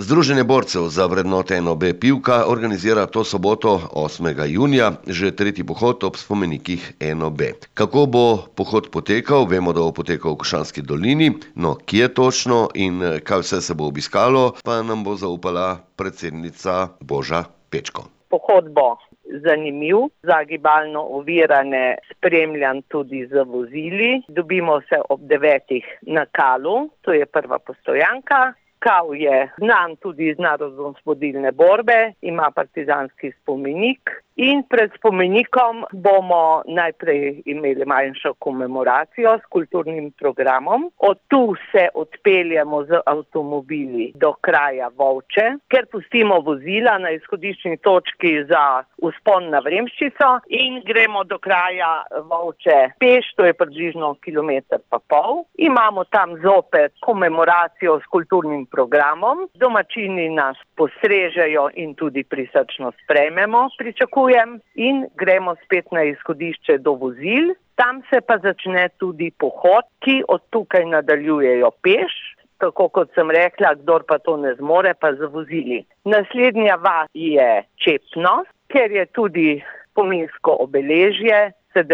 Združenje borcev za vrednote NOB Pivka organizira to soboto 8. junija že tretji pohod ob spomenikih NOB. Kako bo pohod potekal? Vemo, da bo potekal v Košanski dolini, no kje točno in kaj vse se bo obiskalo, pa nam bo zaupala predsednica Boža Pečko. Pohod bo zanimiv, za gibalno ovirane spremljan tudi z vozili. Dobimo se ob 9. na Kalu, to je prva postojanka. Kal je znan tudi iz narodnoosvobodilne borbe, ima partizanski spomenik in pred spomenikom bomo najprej imeli manjšo komemoracijo s kulturnim programom. Od tu se odpeljemo z avtomobili do kraja Volče, ker pustimo vozila na izhodiščni točki za vzpon na Vremščico in gremo do kraja Volče peš, to je približno 1,5 kilometra. Imamo tam zopet komemoracijo s kulturnim programom. Domačini nas postrežejo in tudi prisrčno sprejmemo, pričakujem, in gremo spet na izhodišče do vozil. Tam se pa začne tudi pohod, ki od tukaj nadaljujejo peš, tako kot sem rekla, kdor pa to ne zmore, pa z vozili. Naslednja vas je Čepno, ker je tudi spominsko obeležje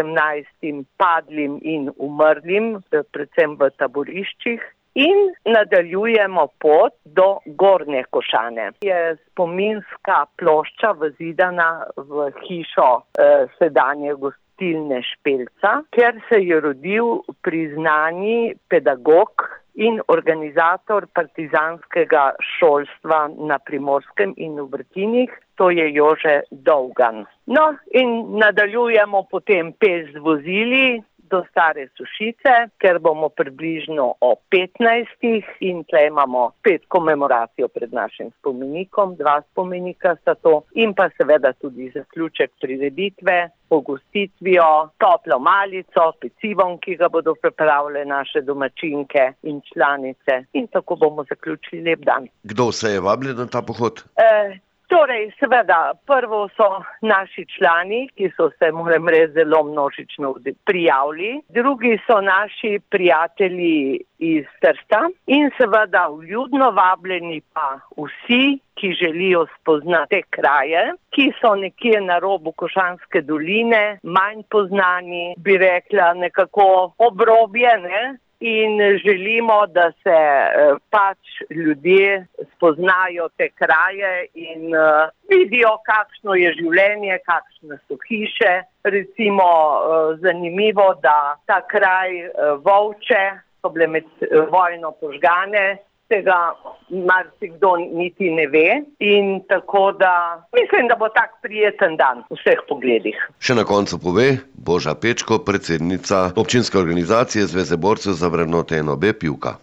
17 padlim in umrlim, predvsem v taboriščih. In nadaljujemo pot do Gornje Košane. Je spominska plošča vzidana v hišo sedanje gostilne Špelca, ker se je rodil priznani pedagog in organizator partizanskega šolstva na Primorskem in v Vrtinih, to je Jože Dolgan. No in nadaljujemo potem peš z vozili do Stare Sušice, ker bomo približno o 15. in tle imamo 5 komemoracijo pred našim spomenikom, 2 spomenika sta to in pa seveda tudi zaključek prireditve, pogostitvijo, toplo malico, pecivom, ki ga bodo pripravile naše domačinke in članice in tako bomo zaključili lep dan. Kdo vse je vabljen na ta pohod? Torej, seveda, prvo so naši člani, ki so se, moram reči, zelo množično prijavili. Drugi so naši prijatelji iz Trsta in seveda vljudno vabljeni pa vsi, ki želijo spoznati te kraje, ki so nekje na robu Košanske doline, manj poznani, bi rekla nekako obrobje, ne? In želimo, da se pač ljudje spoznajo te kraje in vidijo, kakšno je življenje, kakšne so hiše. Recimo zanimivo, da ta kraj Volče so bile med vojno požgane, tega marsikdo niti ne ve in tako da mislim, da bo tak prijeten dan v vseh pogledih. Še na koncu pove Boža Pečko, predsednica občinske organizacije Zveze borcev za vrednote NOB Pivka.